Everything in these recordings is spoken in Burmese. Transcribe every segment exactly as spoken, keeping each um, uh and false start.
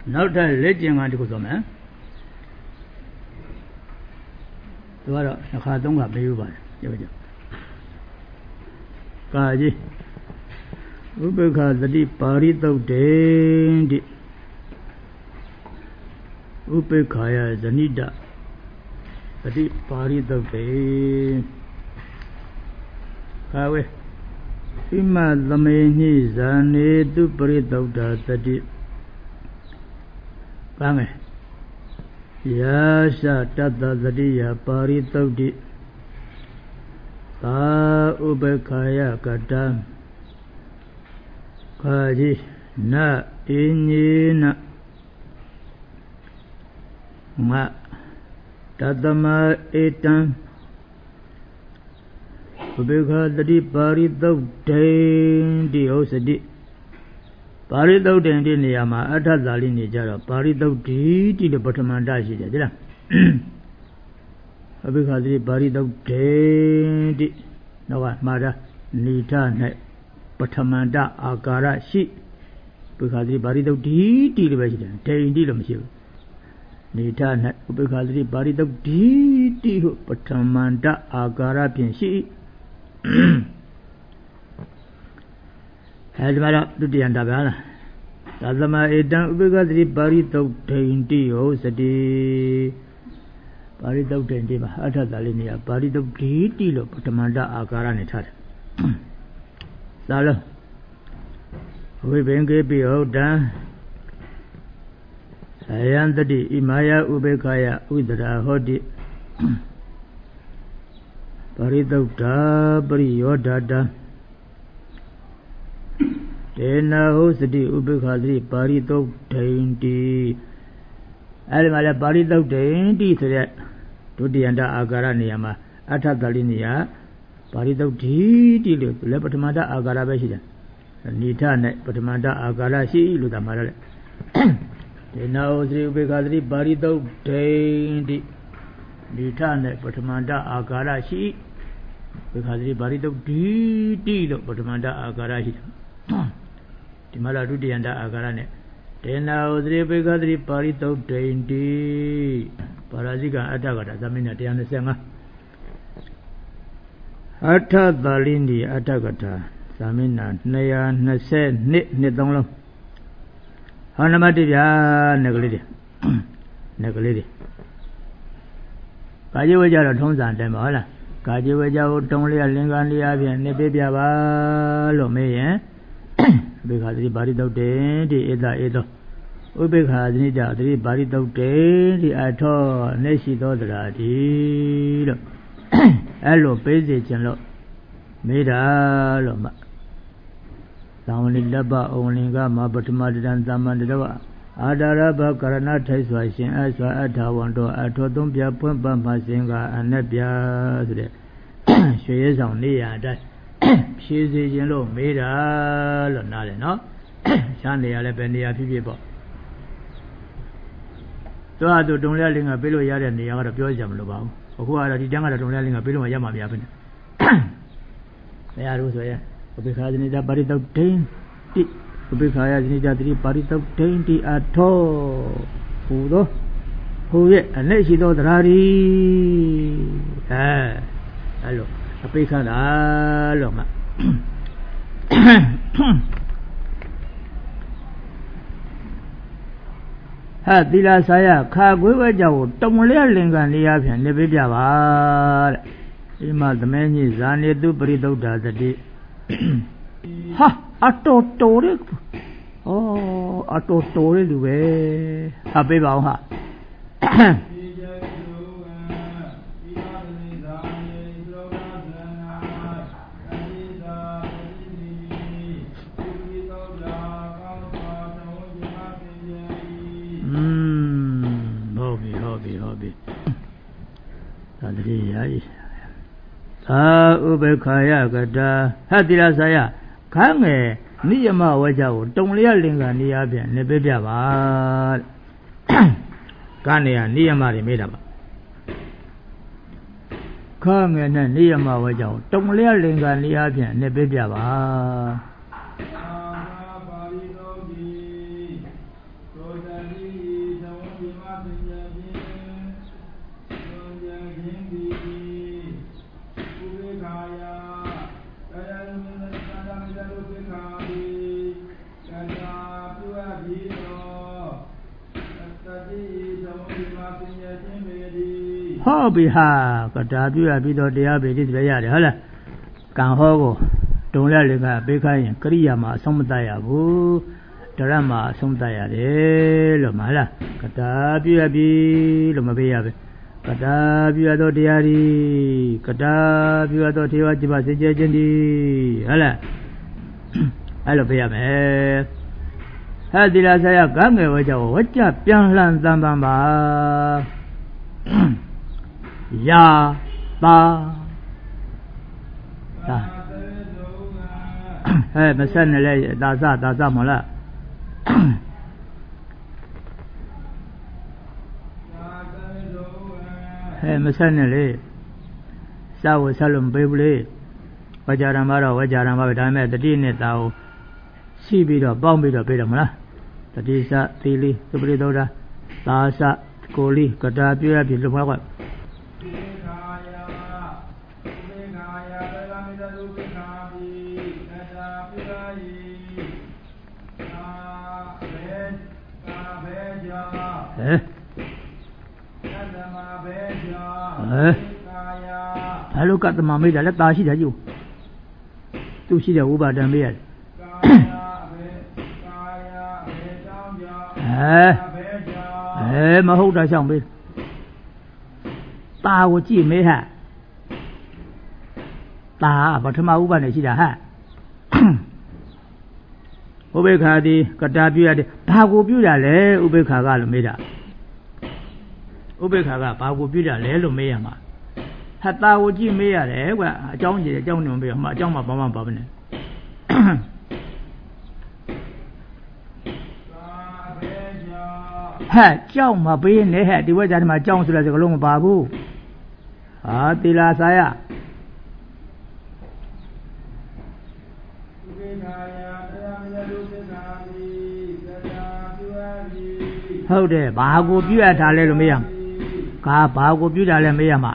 နောက်ထပ်လက်ကျင်ကတခုဆိုမယ်သူကတော့တစ်ခါသုံးခါပေးဥပါတယ်ပြောကြကာကြီးဥပေက္ခသတိပါရိသုတ်တေတိဥပေက္ခာယဇဏိတသတိပါရိသုတ်တေခါဝေဣမသမေညိဇာနေတုပရိသုတ်တာသတိကမ်းမယ်ယာရှတတ္တသတိယပါရိသုတ်တိသာဥပေက္ခာယကတံခာကြီးနအင်းညေနငါတတမဧတံဥပေက္ခသတိပါရိသုတ်တေတိဟုတ်စတိပါရိသုတ်တေဒီနေရာမှာအထသာလိနေကြတော့ပါရိသုတ်တိတိလို့ပထမန္တရှိတယ်ကြလားဥပေက္ခသတိပါရိသုတ်တေတိနောက်ကမှားတာနိထ၌ပထမန္တအာကာရရှိဥပေက္ခသတိပါရိသုတ်တိတိလို့ပဲရှိတယ်တေတိလို့မရှိဘူးနိထ၌ဥပေက္ခသတိပါရိသုတ်တိတိဟုပထမန္တအာကာရဖြင့်ရှိအဲဒီမှာတော့ဒုတိယန္တဗျာလားသာသမဧတံဥပေက္ခသတိပါရိသုတ်ဒိဋ္ဌိဟုတ်စတိပါရိသုတ်ဒိဋ္ဌိမှာအထသာလေးနေရာပါရိသုတ်ဒိဋ္ဌိလို့ပထမန္တအာကာရနဲ့ထားတယ်သာလုံးဝိဘင်္ကေပိဟုတ်တံအယံတတိဣမာယဥပေက္ခယဥဒရာဟောတိပါရိသုတ်တာပရိယောဒတာဒေနာဟုစတိဥပေက္ခသတိပါရိသုတ်ဒိဋ္ဌိအဲဒီမှာလည်းပါရိသုတ်ဒိဋ္ဌိဆိုတဲ့ဒုတိယန္တအာကာရနေရာမှာအထသလိနေရာပါရိသုတ်ဒိဋ္ဌိလို့လည်းပထမတအာကာရပဲရှိတယ်နိထနဲ့ပထမတအာကာရရှိလို့သာမှာလည်းဒေနာဟုစတိဥပေက္ခသတိပါရိသုတ်ဒိဋ္ဌိနိထနဲ့ပထမတအာကာရရှိဥပေက္ခသတိပါရိသုတ်ဒိဋ္ဌိလို့ပထမတအာကာရရှိတယ်ဒီမှာလာဒုတိယန္တအာကာရနဲ့ဒေနာဥသရိပေက္ခသတိပါရိသုတ်ဒိဋ္ဌိပါရာဇိကအတ္တကတာသမင်းနဲ့one twenty-fiveအထသာလိနိအတ္တကတာသမင်းနာtwo twenty-twoနှစ်သုံးလုံးဟောနမတိဗျာနကလေးတွေနကလေးတွေကာကြီးဝေကြတော့ထုံးစံတယ်မဟုတ်လားကာကြီးဝေကြကိုတုံးလျက်လင်္ကာလျာဖြင့်နှစ်ပေးပြပါလို့မေးရင်ဥပေက္ခသတိပါရိသုတ်တေတိဧတဧသောဥပေက္ခသတိကြသတိပါရိသုတ်တေတိအထောနေရှိသောတရာတိလို့အဲ့လိုပေးစေခြင်းလို့မေးတာလို့မှသံဝဏိလပ္ပဩဝလင်္ကမပထမတံသမ္မန္တရဝအာဒါရဘကရဏထိုက်စွာရှင်အစွာအထာဝံတော်အထောသုံးပြဖွင့်ပမှစဉ်ကအနက်ပြဆိုတဲ့ရွှေရဲဆောင်နေရအတိုင်းဖြည့်စေခြင်းလို့မေးတာလို့နားတယ်နော်ရှားနေရလဲပဲနေရာဖြစ်ဖြစ်ပေါ့သူကသူတုံလျလင်းကပေးလို့ရတဲ့နေရာကတော့ပြောကြမလို့ပါဘူးအခုကတော့ဒီတန်းကတော့တုံလျလင်းကပေးလို့မရမှာမရဘူးနဲ့မရဘူးဆိုရင်ဥပေက္ခဇနိတပါရိသုတ်ဒိဋ္ဌိဥပေက္ခာယဇနိတတိပါရိသုတ်ဒိဋ္ဌိအထောဟူသောဟူရဲ့အနဲ့ရှိသောသရာရီအဲအဲ့လိုအပိခတာလို့မှဟာသီလဆာယခါခွေးဝဲကြောင့်တုံလျက်လင်္ကာနေရာဖြင့်နေပေးပြပါတဲ့ဒီမှာသမင်းကြီးဇာနေတုပရိသုဒ္ဓသတိဟာအတော်တော်ရဲ့ဩအတော်တော်ရဲ့လူပဲဟာပေးပါအောင်ဟာသတိရဤသာဥပေက္ခာယကတာဟတိရဆာယခန်းငယ်နိယမဝေကြကိုတုံလျက်လင်္ကာနေရာဖြင့်နေပေးပြပါကနေရနိယမတွေမေးတာပါခန်းငယ်နဲ့နိယမဝေကြကိုတုံလျက်လင်္ကာနေရာဖြင့်နေပေးပြပါအာပါရိသောတိသောတတိ好比哈，个大比啊比到第二比的这样的，好了，刚好个，中了那个别看人，格里亚嘛，什么大呀不，这然嘛，什么大呀的，了嘛了，个大比啊比，了嘛比呀比，个大比啊到第二的，个大比啊到第二几把时间真的，好了，还了比呀没？还第二啥呀？刚个我叫我家边上三班吧。呀，八，啊，哎，没事呢嘞，打啥打啥么了？哎，没事呢嘞，下午下轮背不嘞？我家人嘛了，我家人嘛，他们这里呢，到西边的、北边的背的么了？这里啥地里，这不里头的，打啥锅里，个大边啊边什么个？哎，哎，还有个他妈没得了，大西的就，都西的五百张没了。哎，哎，没好大相没，大我记没哈，大把他妈五百那西的哈。乌贝卡的，个大比亚的，八股比亚来，乌贝卡个了没得？乌贝卡个八股比亚来了没呀嘛？他大我记没呀来，我讲你讲你们没嘛？讲嘛帮忙帮忙呢？嗨，讲嘛不应呢？嗨，对我家他妈讲出来这个龙八股，啊，对啦啥呀？好的，八股比亚他来了没呀？嘎八股比亚来没呀嘛？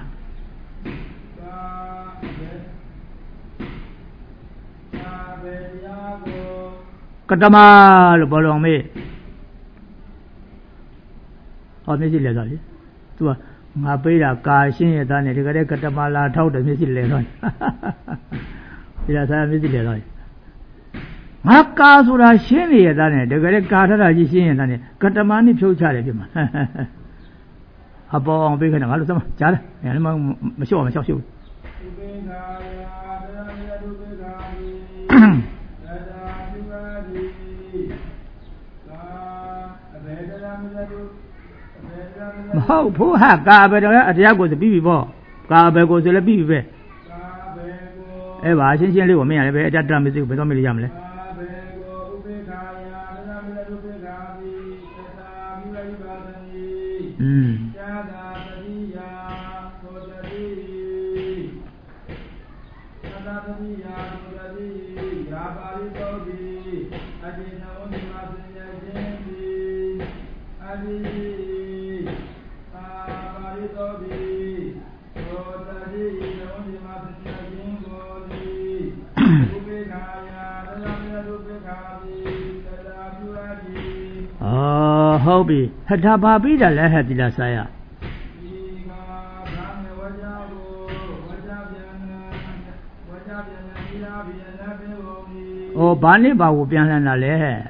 个他妈了不龙没？哦，没事来着的，是吧？我背了嘎新也当年这个这个他妈拉头的没事来着，哈哈哈哈，这俩啥没事来着？我告诉他心里也当年这个这嘎他那些心也当年，个他妈你飘起来的嘛，哈哈哈。啊，不，我背看那完了什么假的？哎，他妈没笑没笑笑。好普哈，嘎巴的啊，这家伙是比比不？嘎巴过去了比比呗。哎，哇，新鲜的我们也呗，这这没这个不知道没理解没嘞。嗯。哦，好比，还他把别的来还得了啥呀？哦，把你把我变成哪来？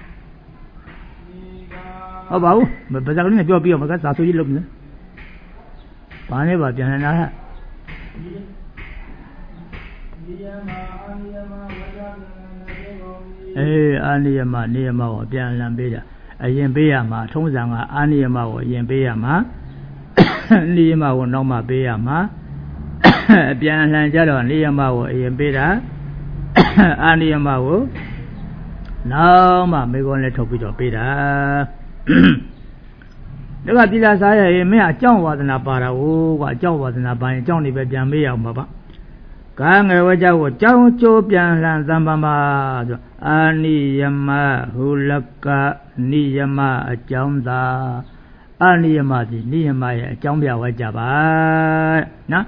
哦，把我，不不，这个你不要不要，我给啥手机录呢？把你把变成哪？哎，安利嘛，你嘛我变成别的，哎，演别呀嘛，通常啊，安利嘛我演别呀嘛，你嘛我弄嘛别呀嘛，变成这了，你嘛我演别的。安利嘛我，那嘛美国人投不着别的，这个第三啥也没有讲话的那把了，我讲话的那把讲里边讲没有嘛吧？刚才我讲我讲就变成三八八，就安利嘛胡了个，你嘛讲的，安利嘛的，你嘛也讲不了我讲吧？那。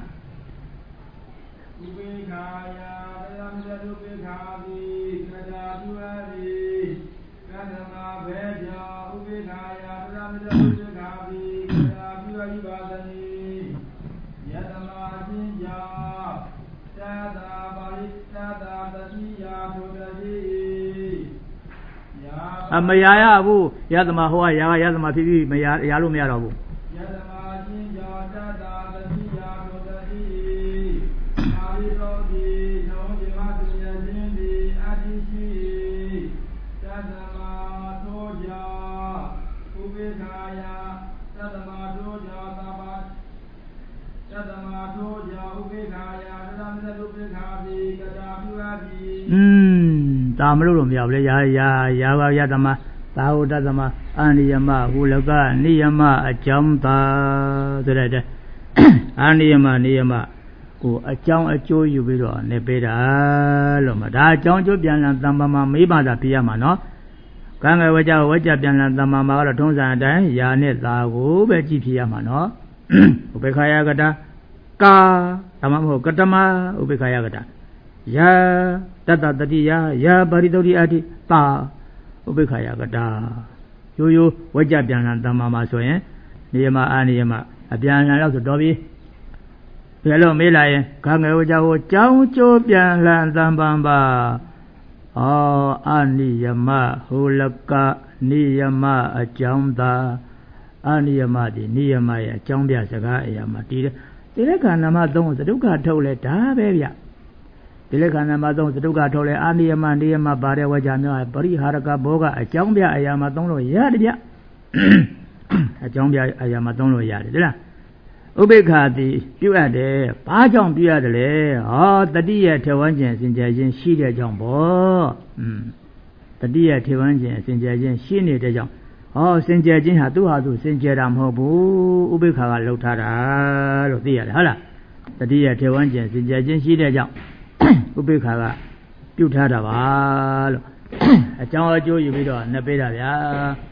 အမရရဘူးယသမဟောရာကယသမဖြစ်ပြီးမရရလို့မရတော့ဘူးယသမချင်းကြောင့်တတာတတိယထိုတတိအာရိသောတိနောဇေမသူယခြင်းတိအတ္တိရှိတသမသောကြောင့်ဥပေက္ခာယတသမသောကြောင့်သဘာတသမသောကြောင့်ဥပေက္ခာယတသမသုပေက္ခာတိကတာပြုအပ်ပြီอืมတာမလို့တော့မရဘူးလေရာရာရာဘာယသမသာဝတ္တသမအာနိယမဟူလကနိယမအကြောင်းသာဆိုတဲ့အာနိယမနိယမကိုအကြောင်းအကျိုးယူပြီးတော့နေပေးတာလို့မဒါအကြောင်းအကျိုးပြန်လည်တမ္ပမာမေးပါတာပြရမှာနော်ကံငယ်ဝကြဝကြပြန်လည်တမ္ပမာကတော့ထုံးစံအတိုင်းယာနဲ့သာကိုပဲကြည့်ပြရမှာနော်ဥပေက္ခာယကတာကာဓမ္မမဟုတ်ကတမဥပေက္ခာယကတာယာတတတတိယယာပါရိသုဒ္ဓိအတ္တိတာဥပေက္ခာယကတာရိုးရိုးဝကြပြန်လည်တမ္ပမာဆိုရင်နိယမအာနိယမအပြန်လည်တော့ဆိုတော်ပြီဘယ်လိုမေးလာရင်ခငယ်ဝကြကိုကြောင်းကျိုးပြန်လည်တမ္ပမာဩအာနိယမဟူလကနိယမအကြောင်းသာအာနိယမဒီနိယမရဲ့အကြောင်းပြစကားအရာမှာတည်တယ်ဒီလက်ခဏမသုံးသဒုက္ခထုတ်လဲဒါပဲဗျဒီလက်ခဏမသုံးသဒုက္ခထုတ်လဲအာနိယမနိယမပါတဲ့ဝကြမျိုးပရိဟာရကဘောကအကြောင်းပြအရာမှာသုံးလို့ရတယ်ဗျအကြောင်းပြအရာမှာသုံးလို့ရတယ်ဒီလားဥပေက္ခာတိပြုအပ်တယ်ဘာကြောင့်ပြုရတယ်လဲဟောတတိယထေဝန်းကျင်စင်ကြယ်ခြင်းရှိတဲ့ကြောင့်ပေါ့อืมတတိယထေဝန်းကျင်စင်ကြယ်ခြင်းရှိနေတဲ့ကြောင့်ဟောစင်ကြယ်ခြင်းဟာသူ့ဟာသူစင်ကြယ်တာမဟုတ်ဘူးဥပေက္ခာကလှုပ်ထားတာလို့သိရတယ်ဟုတ်လားတတိယထေဝန်းကျင်စင်ကြယ်ခြင်းရှိတဲ့ကြောင့်ဥပေက္ခာကပြုထားတာပါလို့အကြောင်းအကျိုးယူပြီးတော့နှစ်ပေးတာဗျာ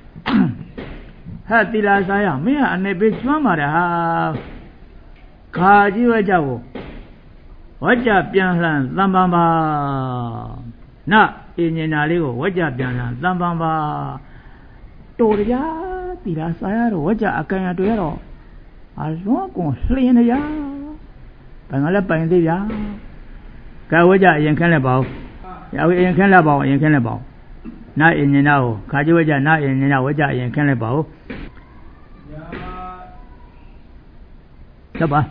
ဟာတိလာစားရမင်းကအနေပေးကျွမ်းပါတယ်ဟာခါကြီးဝဲကြောက်ဝါကြပြန်လှန်သံပန်ပါနအင်းညင်နာလေးကိုဝါကြပြန်လှန်သံပန်ပါတော်ရတိလာစားရတော့ဝါကြအကန်ရတွေ့ရတော့အလွန်ကုန်လှင်းနေရဘယ်ငါလဲပိုင်သေးဗျာကဲဝါကြအရင်ခင်းလက်ပါဦးရဝေးအရင်ခင်းလက်ပါဦးအရင်ခင်းလက်ပါဦးနာအင်းညင်နာကိုခါကြီးဝါကြနာအင်းညင်နာဝါကြအရင်ခင်းလက်ပါဦးဆက်ပါ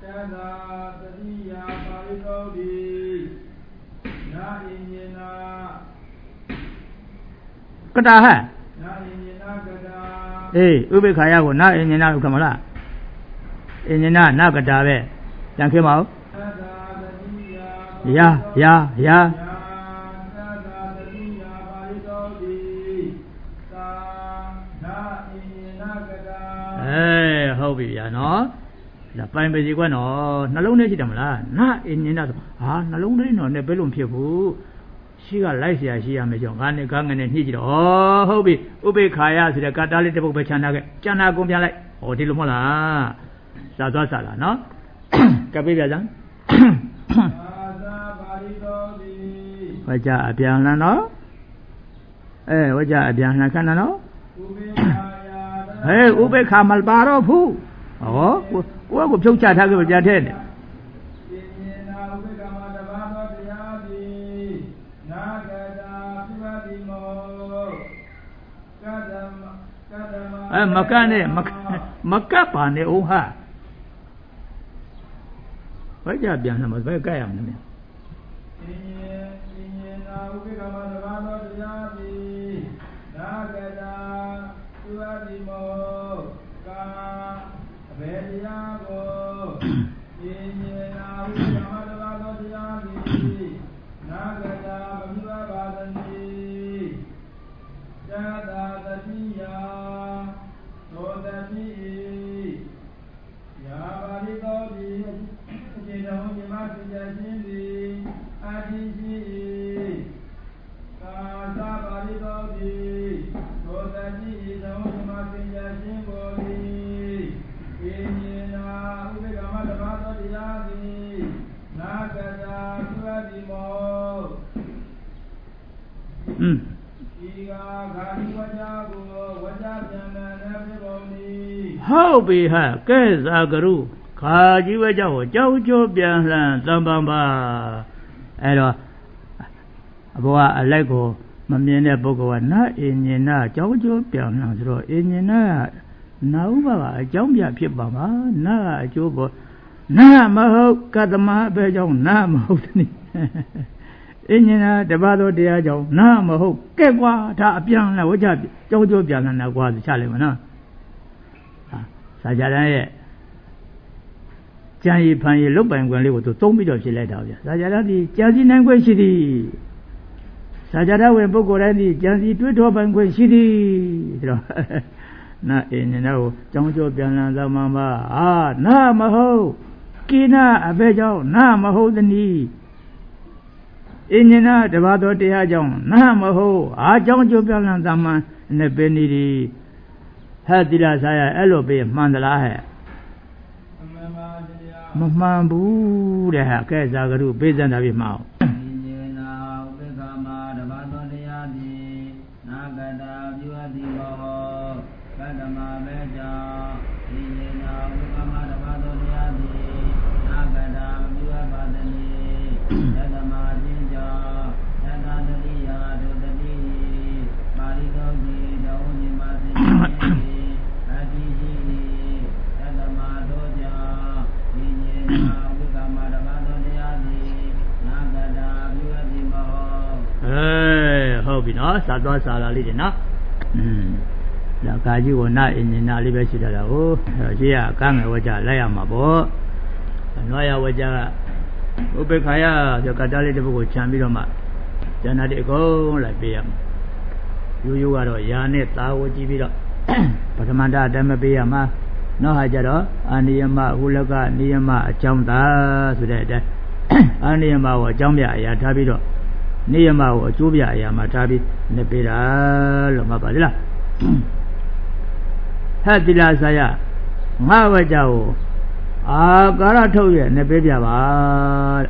ကတာဟဲ့အေးဥပေက္ခာယကိုနာအင်္ဂနာလို့ခမလားအင်္ဂနာနာကတာပဲပြန်ခေမအောင်ယာယာယာအေးဟုတ်ပြီဗျာနော်ဒါပိုင်ပစီကွက်နော်နှလုံးထဲရှိတယ်မလားနာအင်းညင်းတာဆိုဟာနှလုံးထဲနော်နဲ့ဘယ်လိုဖြစ်ဘူးရှိကလိုက်เสียရှိရမယ်ကြောင့်ငါနဲ့ကားငနဲ့ညှိကြည့်တော့ဩဟုတ်ပြီဥပေက္ခာယဆိုတဲ့ကာတာလေးတစ်ပုတ်ပဲခြံထားခဲ့ကျန်တာကုန်ပြန်လိုက်ဟောဒီလိုမဟုတ်လားစာသွားစာလားနော်ကပ်ပေးပြကြဝကြအပြန်လှန်နော်အဲဝကြအပြန်လှန်ခဏနော်ဟဲ့ဥပေက္ခာမပါတော့ဘူးဟောကိုကကိုဖြုတ်ချထားခဲ့ကြတဲ့နဲ့အဲမကနဲ့မကပါနဲ့ဦးဟာဘယ်ကြပြန်လဲမဘယ်ကြရမလဲอืมဒီကခါဒီဝကြကိုဝကြပြန်တဲ့ဖြစ်ပုံဒီဟဟုတ်ပြီဟာကဲသာကရုခါကြီးဝဲကြောက်ကိုကြောက်ကြောပြန်လှန်သံပံပါအဲ့တော့အဘောကအလိုက်ကိုမမြင်တဲ့ပုဂ္ဂိုလ်ကနာအင်ညင်နာကြောက်ကြောပြန်လှန်ဆိုတော့အင်ညင်နာနာဥပကအကြောင်းပြဖြစ်ပါမှာနာကအကျိုးပေါ်နာမဟုတ်ကတ္တမအပဲကြောင့်နာမဟုတ်သနည်းအင်ညင်နာတပါးသောတရားကြောင့်နာမဟုတ်ကဲကွာဒါအပြန်လှန်ဝကြကြောက်ကြောပြန်လှန်တာကွာဆိုချလိုက်မနော်စာကြတဲ့ရဲ့ကြံရည်ဖန်ရည်လုတ်ပိုင်ခွင့်လေးကိုသူသုံးပြီးတော့ဖြစ်လိုက်တာဗျာစာကြတဲ့ဒီကြံစည်နိုင်ခွင့်ရှိသည်စာကြတဲ့ဝင်ပုဂ္ဂိုလ်တိုင်းဒီကြံစည်တွေးထောပိုင်ခွင့်ရှိသည်ဆိုတော့နာအင်းနာကိုကြောင်းကြောပြန်လန်သမ္မာအာနာမဟုတ်ကိနာအဘဲကြောင့်နာမဟုတ်သနည်းအင်းနာတပါးသောတရားကြောင့်နာမဟုတ်အာကြောင်းကြောပြန်လန်သမ္မာနဲ့ပဲနေသည်ဟဲ့တိရဆာရအဲ့လိုပဲမှန်သလားဟဲ့မမှန်ဘူးတဲ့ဟာကဲဇာကရုပေးစံတာပြမအောင်နော်စာသွားစာလာလေးတွေနော်อืมဒါကာကြီးကိုနာအင်ဂျင်နာလေးပဲရှိတာဟိုရှိရကမ်းငယ်ဝကြလိုက်ရမှာပေါ့နွားရဝကြကဥပေက္ခာယဆိုကတ္တလေးတစ်ပုဒ်ကိုခြံပြီးတော့မှဉာဏ်တွေအကုန်လိုက်ပေးရမှာရိုးရိုးကတော့ယာနဲ့သာဝကြည့်ပြီးတော့ပထမတအတည်းမပေးရမှာနောက်ဟာကြတော့အာနိယမဟုလကနိယမအကြောင်းသာဆိုတဲ့အတိုင်းအာနိယမကိုအကြောင်းပြအရာထားပြီးတော့နိယမကိုအကျိုးပြအရာမှာထားပြီးနေပေးတာလို့မှတ်ပါလေလားဟဲ့တိလာဆရာငါဝကြကိုအာကာရထုတ်ရဲ့နေပေးပြပါတဲ့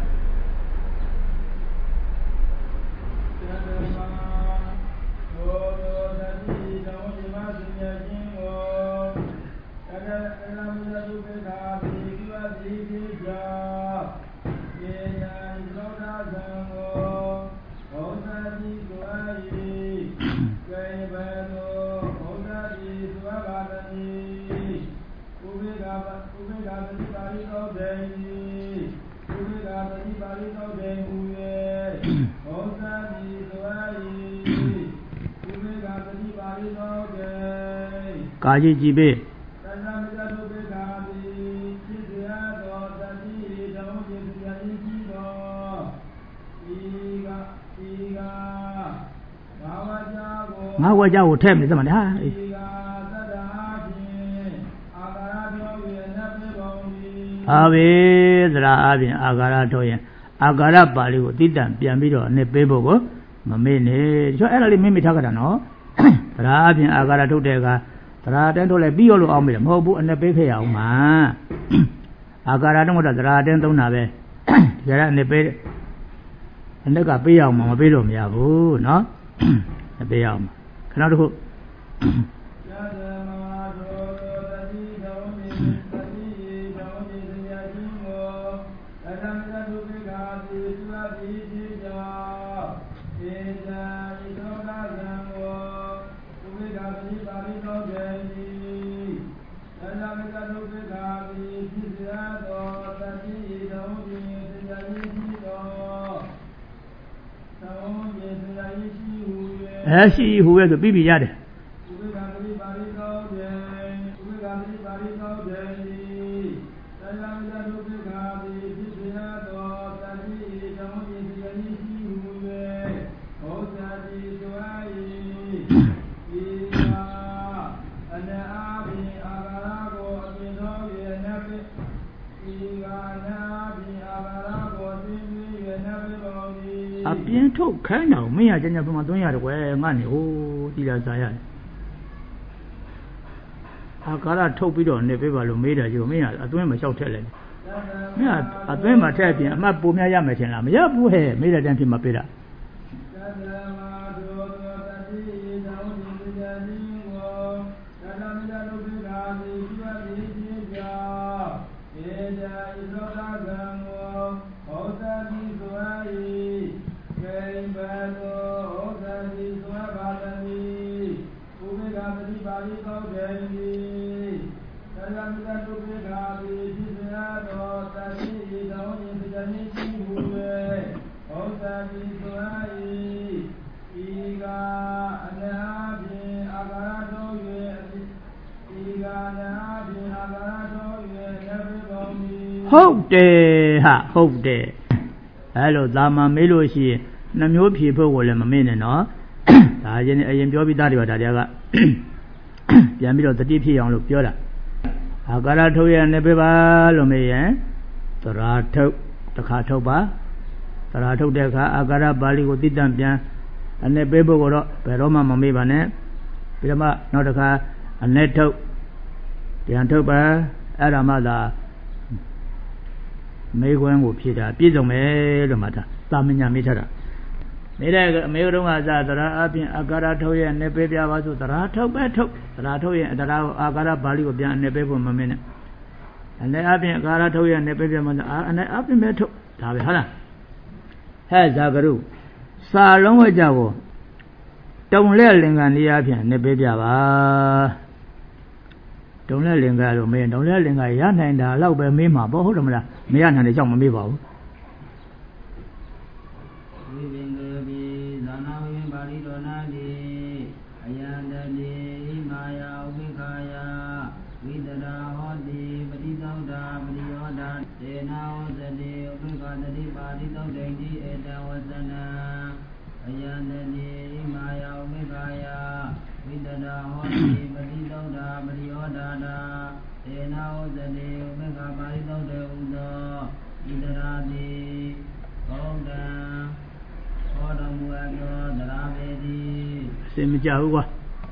ကာကြီးကြည့်ပေးငါဝကြကိုထဲ့မယ်စမနဲ့ဟာဟာဘေးသရာအပြင်အာဂါရထုတ်ရင်အာဂါရပါဠိကိုအတိတံပြန်ပြီးတော့အနှစ်ပေးဖို့ကိုမမေ့နဲ့ဒီဆိုအဲ့ဒါလေးမိမိထားကြတာနော်သရာအပြင်အာဂါရထုတ်တဲ့အခါသရာတန်းထုတ်လိုက်ပြီးရောလို့အောင်မေးတယ်မဟုတ်ဘူးအနှစ်ပေးခဲ့ရအောင်မှာအာဂါရတော့သရာတန်းသုံးတာပဲဒီကအနှစ်ပေးအနှစ်ကပေးရအောင်မှာမပေးလို့မရဘူးနော်မပေးရအောင်ခဏတစ်ခုအဲရှိဟူပဲဆိုပြီးပြီရတယ်အပြင်းထုတ်ခိုင်းတော့မင်းရကျန်ကျပမာသွင်းရတယ်ကွယ်ငါနေဟိုဒီလာစားရတယ်အာကာရထုတ်ပြီးတော့နေပေးပါလို့မေးတာကြီးကိုမင်းရအသွင်းမလျှောက်ထက်လဲမင်းကအသွင်းမှာထက်ပြင်အမှတ်ပုံများရမယ်ထင်လားမရဘူးဟဲ့မေးတဲ့တန်းဖြစ်မှာပေးတာဟုတ်တယ်ဟာဟုတ်တယ်အဲ့လိုသာမန်မေးလို့ရှိရင်နှမျိုးဖြေဖို့ကိုလည်းမမေ့နဲ့နော်ဒါရင်အရင်ပြောပြီးသားတွေပါဒါတွေကပြန်ပြီးတော့တတိဖြစ်အောင်လို့ပြောတာအာကာရထုတ်ရနေပြပါလို့မေးရင်သရာထုတ်တစ်ခါထုတ်ပါသရာထုတ်တဲ့အခါအာကာရပါဠိကိုသိတံပြန်အနေပေးဖို့ကိုတော့ဘယ်တော့မှမမေ့ပါနဲ့ပြီးတော့မှနောက်တစ်ခါအနေထုတ်ပြန်ထုတ်ပါအဲ့ဒါမှသာမေခွန်းကိုဖြေတာပြည့်စုံမယ်လို့မှတ်တာသာမညာမေးထားတာနေတဲ့အမေတို့ကသာသရာအပြင်အာကာရထုတ်ရဲ့နေပေးပြပါဆိုသရာထုတ်ပဲထုတ်သရာထုတ်ရဲ့သရာအာကာရပါဠိကိုပြန်အနေပေးဖို့မမင်းနဲ့အနေအပြင်အာကာရထုတ်ရဲ့နေပေးပြမှအာအနေအပြင်ပဲထုတ်ဒါပဲဟုတ်လားဟဲ့ဇာကရုစာလုံးဝကြကိုတုံလက်လင်္ကာနေရာဖြင့်နေပေးပြပါတုံလက်လင်္ကာလို့မေးတုံလက်လင်္ကာရနိုင်တာတော့ပဲမေးမှာပေါ့ဟုတ်တယ်မလားမရနိုင်တဲ့ကြောင့်မမေးပါဘူးဝိပင်္ဂပိဇာနာဝိပင်ပါဠိတော်နာတိအယံတတိမာယာဥပိခာယဝိတရာဟောတိပတိသောတာပရိယောတာတေနာဝဇတိဥပိခာတတိပါဠိသောတိတိဧတဝဇနာအယံတတိမာယာဥပိခာယဝိတရာဟောတိပတိသောတာပရိယောတာတေနာဝဇတိဥပိခာပါဠိသောတေဥသောဣတရာတိဘုဒ္ဓံဟောတော်မူအပ်သောသရမေတိအစင်မကြဘူးကွာ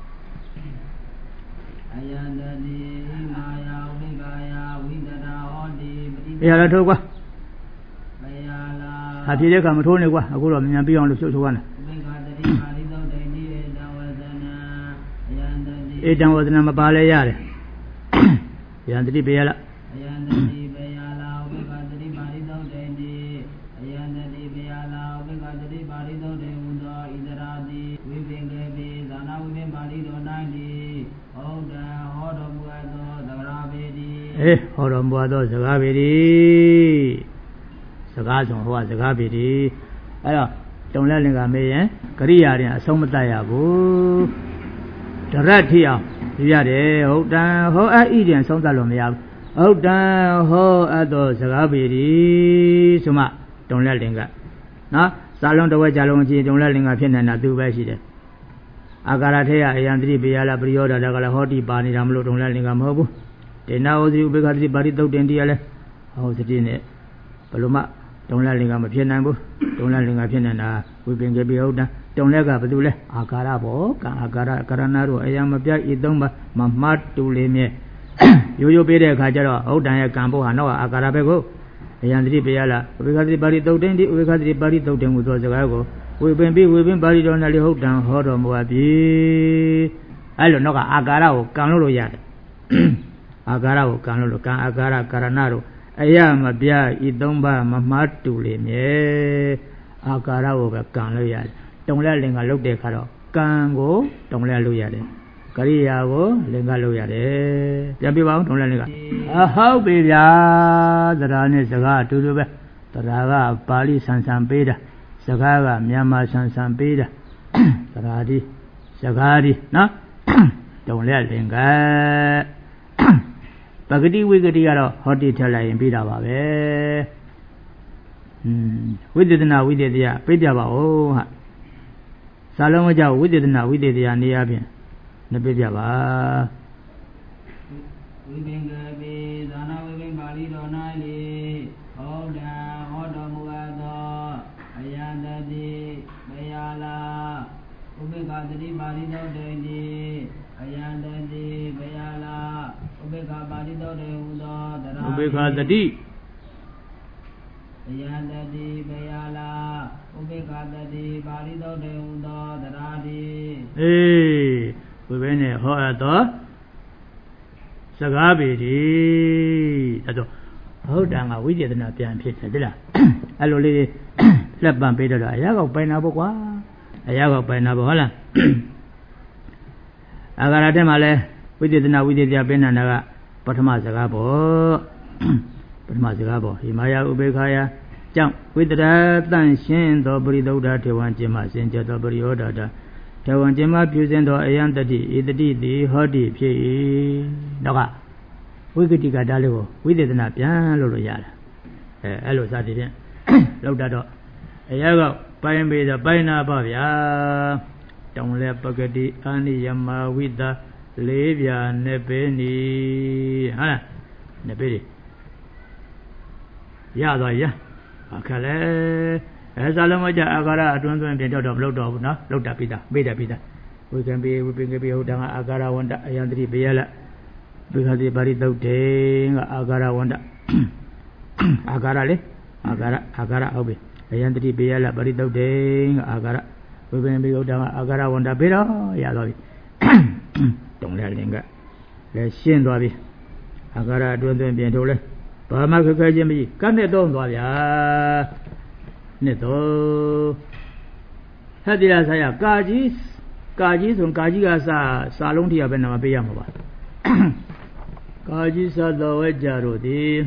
အယံတတိမာယာဝိကာယဝိတရာဟောတိပတိဘယ်ရထိုးကွာဘယ်ရလားဟာဖြေတဲ့ကမထိုးနေကွာအခုတော့မြန်ပြီးအောင်လို့ရှုပ်ထိုးရမယ်ဝိကာတတိပါဠိသောတိတိဧတဝဇနာအယံတတိဧတဝဇနာမပါလဲရတယ်အယံတတိဘယ်ရလားအယံတတိဘယ်ရလားဝိကာတတိပါဠိသောတိတိအယံတတိဘယ်ရလားဝိကာတတိပါဠိသောတိဟူသောဣတရာတိဝိပင်္ဂပိဇာနာဝိပင်ပါဠိတော်၌တိဟုတ်တံဟောတော်မူအပ်သောသဂရပေတိအေးဟောတော်မူအပ်သောစကားပေတိစကားဆုံးဟောစကားပေတိအဲ့တော့တုံလက်လင်္ကာမေးရင်ကရိယာရင်အဆုံးမတတ်ရဘူးတရက်ထီအောင်ပြရတယ်ဟုတ်တံဟောအဣဒံဆုံးတတ်လို့မရဘူးဟုတ်တံဟောအပ်သောစကားပေတိဆိုမှတုံလက်လင်္ကာနော်စာလုံးတစ်ဝက်ကြလုံးအကြည့်တုံလက်လင်္ကာဖြစ်နေတာသူပဲရှိတယ်အာကာရထေယအယံတိပိယလာပရိယောဒတာကလည်းဟောတိပါနေတာမလို့တုံလက်လင်္ကာမဟုတ်ဘူးတေနာဝဇိဥပေက္ခတိပါဠိသုတ်တင်တရားလဲဟောစတိနဲ့ဘယ်လိုမှတုံလက်လင်္ကာမဖြစ်နိုင်ဘူးတုံလက်လင်္ကာဖြစ်နေတာဝိပင်္ဂပိဟုတ်တံတုံလက်ကဘယ်သူလဲအာကာရဘောကံအာကာရကရဏတို့အယံမပြတ်ဤသုံးပါမမတ်တူလေးမြဲရိုးရိုးပေးတဲ့အခါကျတော့ဟုတ်တံရဲ့ကံဘောဟာတော့အာကာရပဲကိုအယံတိပိယလာဥပေက္ခတိပါဠိသုတ်တင်ဒီဥပေက္ခတိပါဠိသုတ်တင်ကိုသောစကားကိုဝိပင်ပိဝိပင်ပါဠိတော်နဲ့လေဟုတ်တံဟောတော်မူအပ်ပြီအဲ့လိုတော့ကအာကာရကိုကံလို့လို့ရတယ်အာကာရကိုကံလို့လို့ကံအာကာရကရဏတို့အယမပြဤသုံးပါမမတ်တူလေမြဲအာကာရကိုပဲကံလို့ရတယ်တုံလက်လင်္ကာလုတ်တဲ့ခါတော့ကံကိုတုံလက်လို့ရတယ်ကရိယာကိုလင်္ကာလို့ရတယ်ပြန်ပြပါဦးတုံလက်လင်္ကာအဟုတ်ပြီဗျာသဒ္ဓါနဲ့စကားအတူတူပဲသဒ္ဓါကပါဠိဆန်ဆန်ပေးတာစကားကမြန်မာဆန်ဆန်ပေးတာသဒ္ဓါဒီစကားဒီနော်တုံလက်လင်္ကာပဂတိဝိဂတိကတော့ဟောတိထက်လိုက်ရင်ပြီးတာပါပဲอืมဝိသေသနာဝိသေတရားပြပြပါဦးဟာစာလုံးမကြောက်ဝိသေသနာဝိသေတရားနေရာဖြင့်နှစ်ပြပြပါဝိပင်္ဂပိဇာနာဝိပင်ပါဠိတော်၌လေဟောတံဟောတော်မူအပ်သောအယံတတိဘယလာဥပိက္ခတတိပါဠိတော်တေတိအယံတတိဘယလာဥပိက္ခပါဠိတော်တေဟူသောတရာဥပိက္ခတတိအယံတတိဘယလာဥပိက္ခတတိပါဠိတော်တေဟူသောတရာတိအေးဝိပင်နဲ့ဟောအပ်သောစကားပေတိအဲ့တော့ဟုတ်တံကဝိသေသနာပြန်ဖြစ်တယ်တိလားအဲ့လိုလေးလက်ပံပေးတော့အရာကောက်ပိုင်တာပေါ့ကွာအရာကောက်ပိုင်တာပေါ့ဟုတ်လားအာဂါရတဲ့မှာလဲဝိသေသနာဝိသေသပိဏနာကပထမစကားပေါ့ပထမစကားပေါ့ဟိမာယဥပေက္ခယကြောင့်ဝိတ္တရာတန့်ရှင်းသောပရိသုဒ္ဓထေဝံကျင်မစင်ကြသောပရိယောဒတာထေဝံကျင်မပြုစင်သောအယံတတိဧတတိတိဟောတိဖြစ်၏နောက်ကဝိကတိကတားလေးကိုဝိသေသနာပြန်လို့လို့ရတယ်အဲအဲ့လိုစသည်ဖြင့်လောက်တတ်တော့အရာကပိုင်းပေတော့ပိုင်းနာပါဗျာတောင်လဲပဂတိအာနိယမဝိတလေးပြာနဲ့ပဲနီဟာလားနဲ့ပဲရသွားရအခက်လဲအဲစာလုံးမကြအာကာရအတွင်းသွင်းပြင်တော့တော့မလုပ်တော့ဘူးနော်လောက်တာပိတာပိတာပိတာဝိကံပိဝိပင်ကပိဟုတ်တာကအာကာရဝန္တအယံတိဘေယလဘိခတိပါရိသုတ်တေကအာကာရဝန္တအာကာရလေအာကာရအာကာရဟုတ်ပြီအယံတိဘေယလပါရိသုတ်တေကအာကာရဝိပင်ပိဟုတ်တာကအာကာရဝန္တဘေတော့ရသွားပြီတုံလဲလင်ကလည်းရှင်းသွားပြီအာကာရအတွင်းသွင်းပြင်ထုတ်လဲဘာမှခက်ခဲခြင်းမရှိကတ်နဲ့တော့သွားဗျာနှစ်တော့ဟတ်တိရဆရာကာကြီးကာကြီးဆိုကာကြီးကစာစာလုံးတရားပဲနာမပေးရမှာပါကာကြီးသတော်ဝဲကြတို့သည်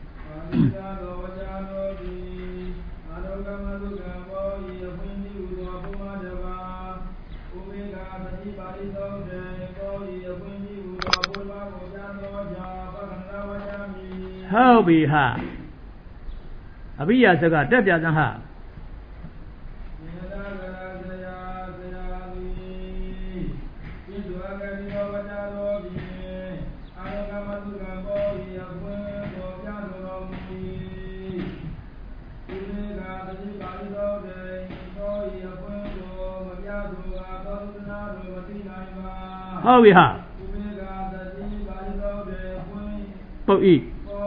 ဟုတ်ပြီဟာအဘိယစကတက်ပြသဟာဟုတ်ပြီဟာပုတ်ဤ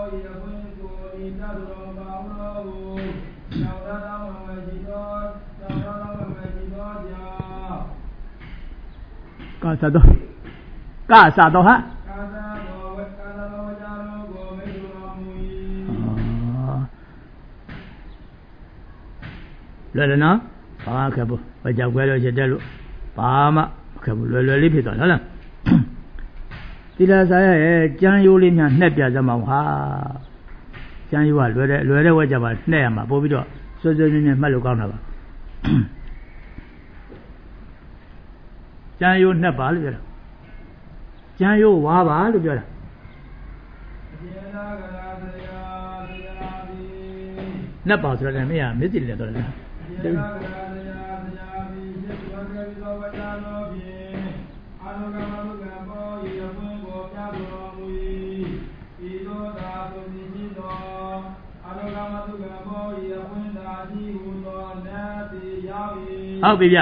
ကာသတော်ကာသတော်ဟာလွယ်တယ်နော်ဘာခက်ဘူးဘာကြောက်ခွဲလို့ချက်တက်လို့ဘာမှခက်ဘူးလွယ်လွယ်လေးဖြစ်သွားဟုတ်လားသီလစာရဲ့ကြမ်းရိုးလေးများနှက်ပြစမ်းပါဟာကြမ်းရိုးကလွယ်တဲ့လွယ်တဲ့ဝက်ကြပါနှက်ရမှာပို့ပြီးတော့စွဲစွဲမြင်းမြင်းမှတ်လို့ကောင်းတာပါကြမ်းရိုးနှက်ပါလို့ပြောတာကြမ်းရိုးဝါပါလို့ပြောတာနှက်ပါဆိုတော့မင်းကမစ္စည်းတယ်တော့လေဟုတ်ပြီဗျ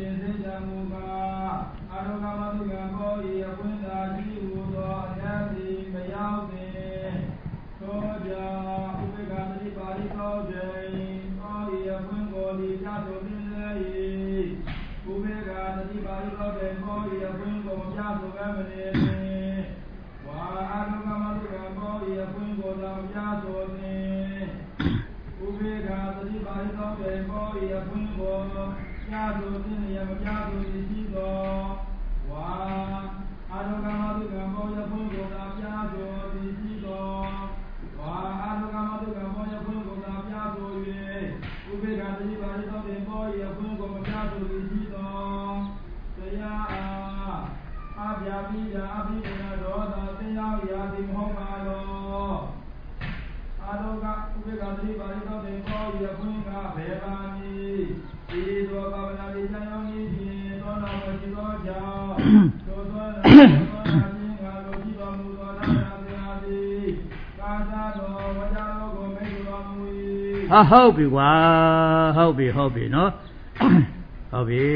ဟာဟုတ်ပြီကွာဟုတ်ပြီဟုတ်ပြီနော်ဟုတ်ပြီ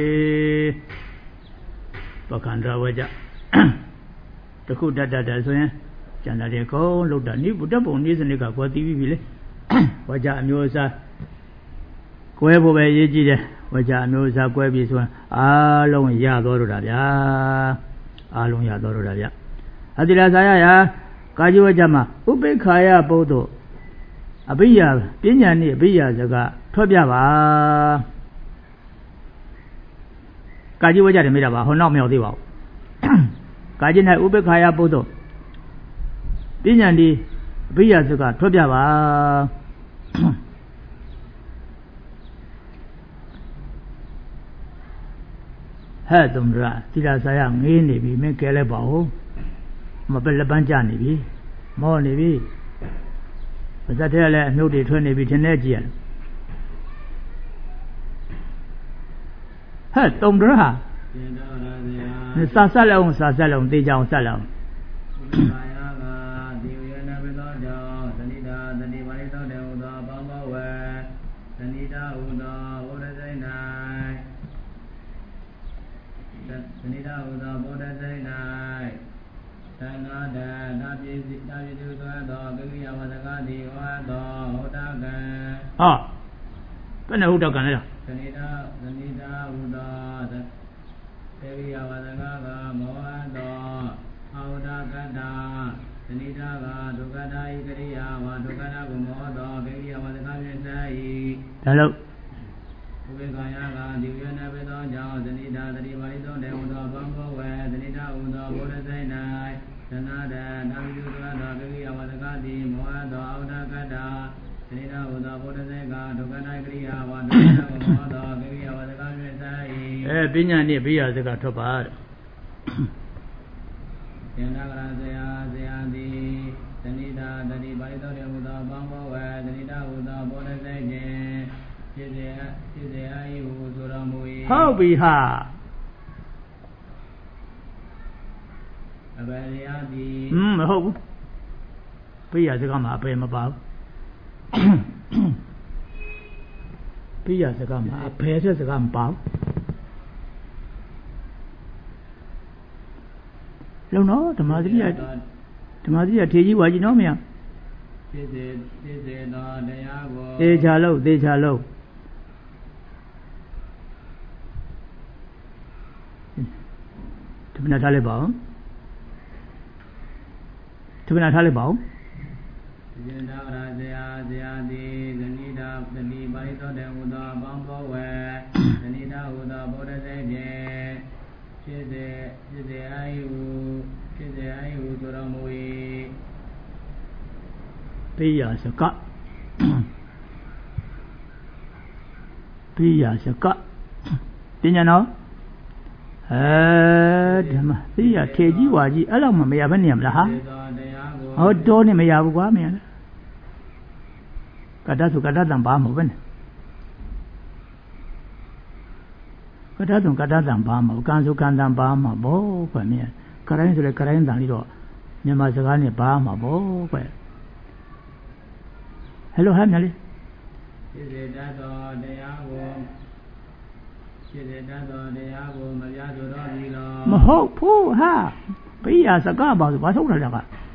ပကံဒဝကြတခုတတ်တတ်တယ်ဆိုရင်ကျန်တဲ့ကုန်းလောက်တာနိဗ္ဗတပုံနိစနစ်ကကွာသိပြီလေဝကြအမျိုးအစားကွဲဖို့ပဲရေးကြည့်တယ်ဝကြအမျိုးအစားကွဲပြီဆိုရင်အားလုံးရတော်တော့တာဗျာအားလုံးရတော်တော့တာဗျာအတိလာသာယယာကာကြီးဝကြမှာဥပိ္ပခာယပုဒ္ဓအဘိယပညာနည်းအဘိယစကားထွက်ပြပါကာကြီးဝကြတယ်မေးတာပါဟောနောက်မရောက်သေးပါဘူးကာကျင်၌ဥပေက္ခယပုဒ္ဒောပညာတိအဘိယစကထွက်ပြပါဟဲ့တုံရသီလစာရငေးနေပြီမင်းကဲလဲပါဦးမပလက်ပန်းကြနေပြီမောနေပြီပါဇက်ထဲလည်းအနှုတ်တွေထွက်နေပြီထင်နေကြည့်ရဟဲ့တုံရဟာစာဆက်လုံးစာဆက်လုံးတေးကြအောင်ဆက်လုံးသနိဒာဥသောဗုဒ္ဓစိတ်၌သံဃာတနာပြည့်တာပြည့်သူသောသောကိရိယာဝဇကတိဟောသောဟုတ်တကံဟောဘယ်နဲ့ဟုတ်တကံလဲသနိဒာသနိဒာဥသောကိရိယာဝဇကကမောဟသောဟုတ်တကတာသနိဒာကဒုက္ခတာဤကိရိယာဝဒုက္ခတာကိုမောသောကိရိယာဝဇကဖြင့်စေ၏ဒါလို့ဥပေက္ခယကဒီဝေနဘေသောကြောင့်သနိဒာတတိပါဠိသောတေဝသောဘောဘောဝေသနိဒာဥသောဘုရားစိတ်၌သနာတနာမိတုသောသောကိရိယာဝဇကတိမောဟသောအောဒကတာသနိဒာဥသောဘုရားစိတ်ကဒုက္ခတကိရိယာဝဒုက္ခတမောသောကိရိယာဝဇကဖြင့်စေ၏အဲပညာနှင့်ဘိယစကထွက်ပါယန္တကရဇယဇယတိသနိဒာတတိပါဠိသောတေဝသောဘောဘောဝေသနိဒာဥသောဘုရားစိတ်ဖြင့်ဖြစ်စေဖြစ်စေအာယုဆိုတော်မူ၏ဟုတ်ပြီဟာအဘယ်ရသည်ဟွန်းမဟုတ်ဘူးပိယစကားမှာအပယ်မပါဘူးပိယစကားမှာအဘယ်ဆိုစကားမပါဘူးလုံတော့ဓမ္မစရိယဓမ္မစရိယထေကြီးဝါကြီးနော်မရဖြစ်စေဖြစ်စေတော်တရားကိုသေချာလို့သေချာလို့သူမနာထားလိုက်ပါဦးသူမနာထားလိုက်ပါဦးဇင်သာရာဇယာဇယာတိဇနိဒာပတိပါရိသောတေဟူသောဘောင်းဘောဝေဇနိဒာဟူသောဗုဒ္ဓစေဖြင့်ဖြစ်စေဖြစ်စေအာယုဖြစ်စေအာယုဆိုတော်မူ၏ပိယစကပိယစကပညာနော်အဲဓမ္မသိရထေကြီးဝါကြီးအဲ့လောက်မှမရဘဲနေရမလားဟာဟောတော့နေမရဘူးကွာမင်းကတ္တသုကတ္တတံဘာမဟုတ်ပဲနဲ့ကတ္တသုကတ္တတံဘာမဟုတ်ကံသုကံတံဘာမှာဘောကွမင်းကရိုင်းဆိုလေကရိုင်းတန်လေးတော့မြန်မာစကားနဲ့ဘာမှာဘောကွဟဲ့လိုဟဲ့မြလေးဖြစ်စေတတ်သောတရားကိုဖြစ်စေတတ်သောတရားကိုမပြဆိုတော့ပြီလားမဟုတ်ဘူးဟာပိယစကားပါဆိုဘာထုတ်တယ်လဲက